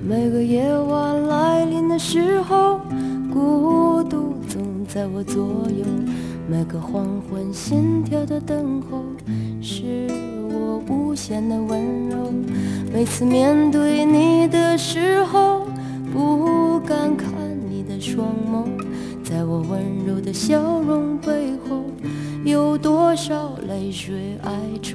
每个夜晚来临的时候，孤独总在我左右，每个黄昏心跳的等候，是我无限的温柔。每次面对你的时候，不敢看你的双眸，在我温柔的笑容背后，有多少泪水哀愁。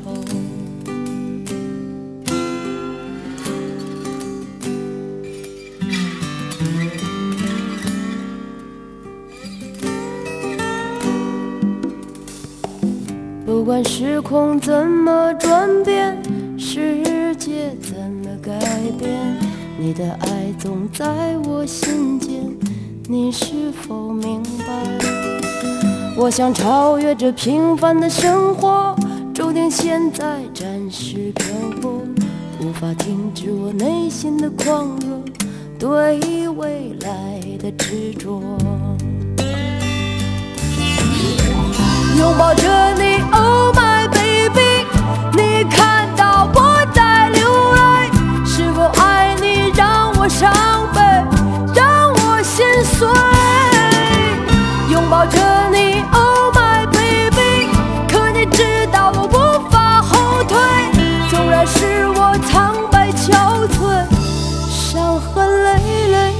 不管时空怎么转变，世界怎么改变，你的爱总在我心间，你是否明白？我想超越这平凡的生活，注定现在暂时漂泊，无法停止我内心的狂热，对未来的执着。拥抱着你 Oh my baby， 你看到我在流泪，是否爱你让我伤悲，让我心碎。拥抱着你 Oh my baby， 可你知道我无法后退，纵然是我苍白憔悴，伤痕累累。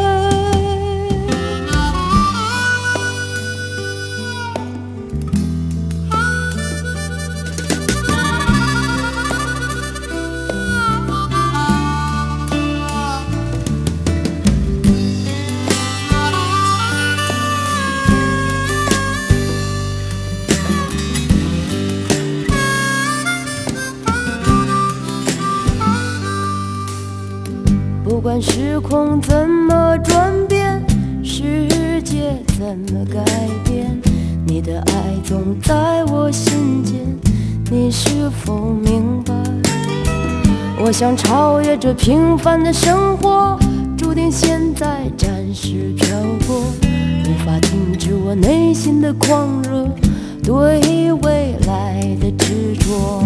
不管时空怎么转变，世界怎么改变，你的爱总在我心间，你是否明白？我想超越这平凡的生活，注定现在暂时漂泊，无法停止我内心的狂热，对未来的执着。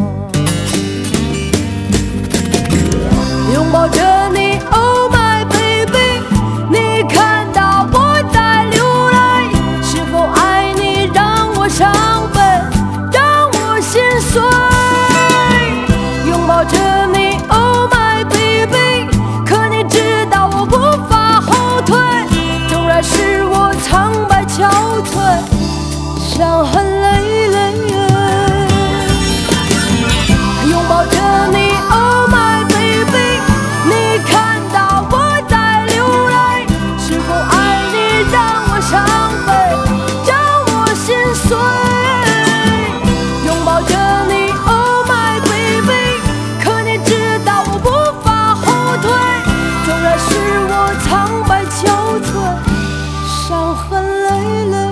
拥抱着你 Oh my baby， 你看到我在流泪，是否爱你让我伤悲，让我心碎。拥抱着你 Oh my baby， 可你知道我无法后退，纵然是我苍白憔悴，伤痕累累。拥抱着你 Oh my baby，你看到我在流泪，是否爱你让我伤悲，让我心碎。拥抱着你 Oh my baby， 可你知道我无法后退，纵然是我苍白憔悴，伤痕累累。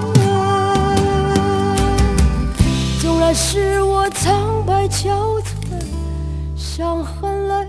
纵然是我苍白憔悴，伤痕累累。